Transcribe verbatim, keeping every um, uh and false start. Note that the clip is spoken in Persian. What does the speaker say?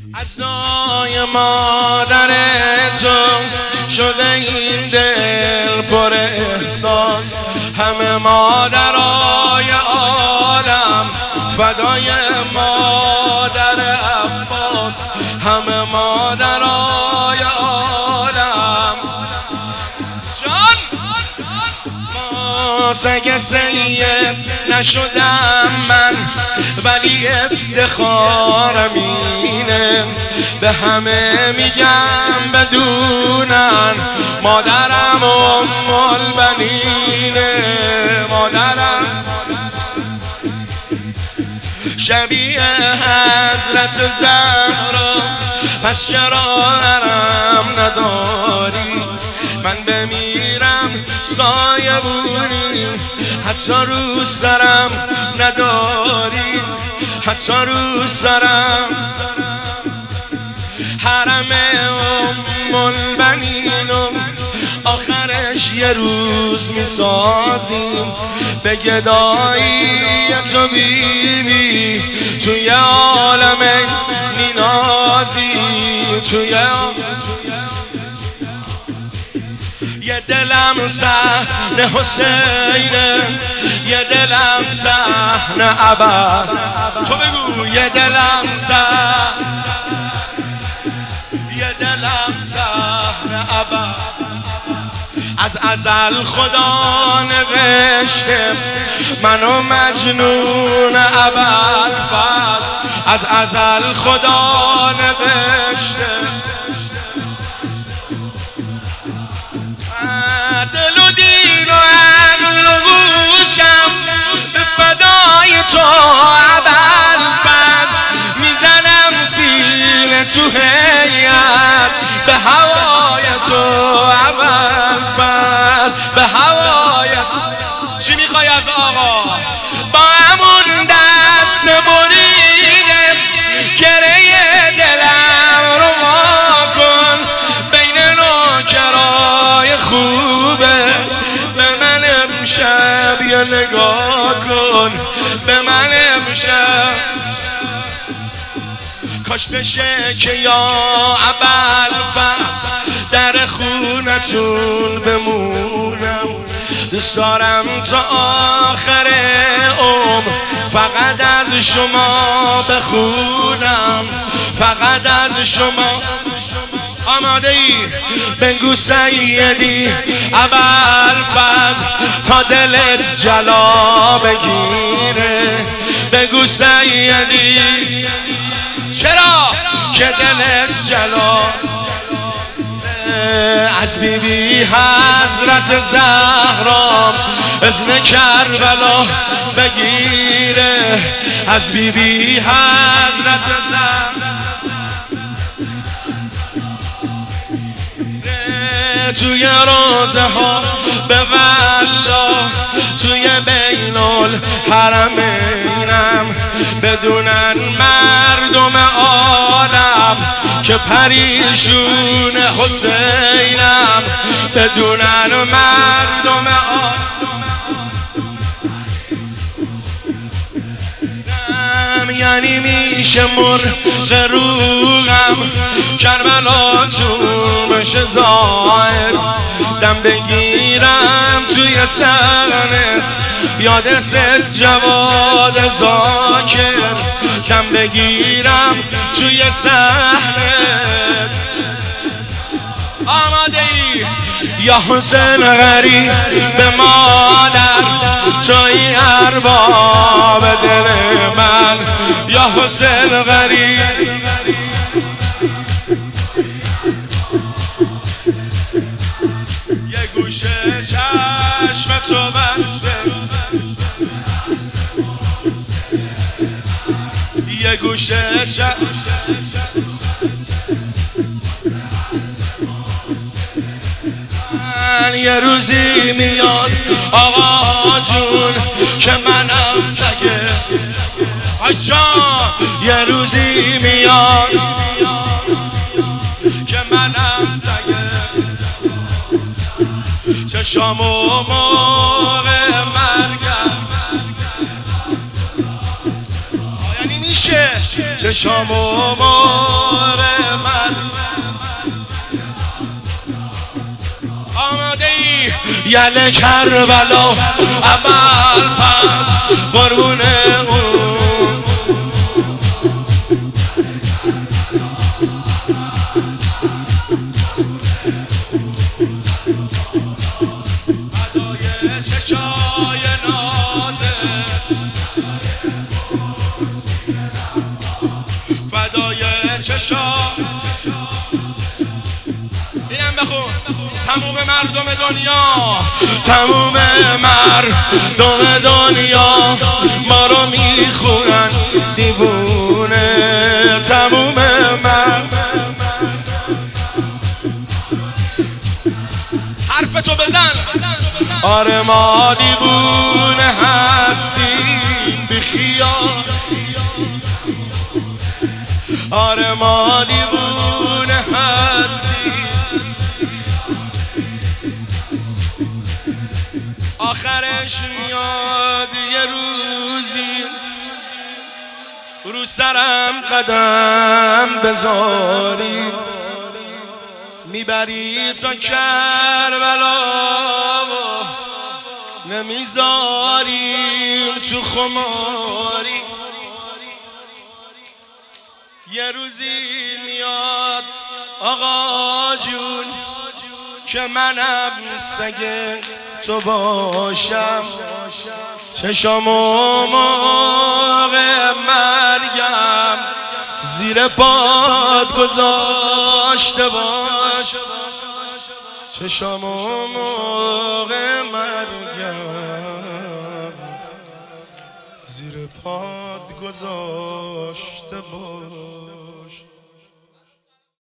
از نای مادر تو شده این دل پر احساس، همه مادرای عالم فدای مادر عباس، همه مادرای عالم. جان سگ سید نشدم من ولی افتخارم اینه، به همه میگم بدونن مادرم ام البنینه. مادرم شبیه حضرت زهرا، پس چرا حرم نداری؟ من بمیرم سایه بونی حتی رو سرم نداری، حتی رو سرم. حرم ام البنینم آخرش یه روز میسازیم، به گدایی تو بیبی توی عالم نینازیم. توی یه دلم صحن حسینه، یه دلم صحن ابد. تو بگو یه دلم صحن، یه دلم صحن ابد. از ازل خدا نوشته منو مجنون ابوالفضل، از ازل خدا نوشته. دل و دین و عقل و گوشم به فدای تو ابوالفضل، میزنم سینه تو هیئت به هوای تو ابوالفضل، به هوای. چی میخوای از آقا؟ با همون دست بریدم گره دلم رو وا کن، بین نوکرای خوبه به من امشب یه نگاه کن، به من امشب. کاش بشه که یا ابوالفضل در خونتون بمونم، دوست دارم تا آخر عمر فقط از شما بخونم، فقط از شما. آماده ای؟ بگو سیدی ابوالفضل تا دلت جلا بگیره، بگو سیدی چرا که دلت جلا. از بی بی حضرت زهرا اذن کربلا بگیره، از بی بی حضرت زهرا توی روزه ها به والله توی بین الحرمینم، بدونن مردم عالم که پریشون حسینم، بدونن مردم عالم. یعنی میشه مرغ روغم کربلاتون بشه ظاهر، دم بگیرم توی سرنت یاد سد جواد زاکر، دم بگیرم توی سحنت. آماده ای؟ یا حسین غریب به مادر توی ارباب دل من، یا حسین غریب. یه گوشه چشم تو بسته، یه گوشه چشم. یه روزی میاد آقا جون که منم سگه، آی جان. یه روزی میاد که منم سگه، چشام و موقع مرگم. یعنی میشه چشام و مار من آماده ای یل کربلا اول فصل قربون اون ادای چشای نازه فدای چشا اینم بخون تموم مردم دنیا تموم مردم دنیا ما رو میخونن دیوونه تموم مرد حرف تو بزن آره ما دیوونه هستیم بخیال آره ما دیوونه هستیم آخرش میاد یه روزی رو سرم قدم بذاری میبری تا کربلا نمیذاریم تو خماری یه روزی میاد آقا جون که منم سگ تو باشم چشام و موقع مرگم زیر پات گذاشته باش چشام و موقع مرگم زیر پات گذاشته باش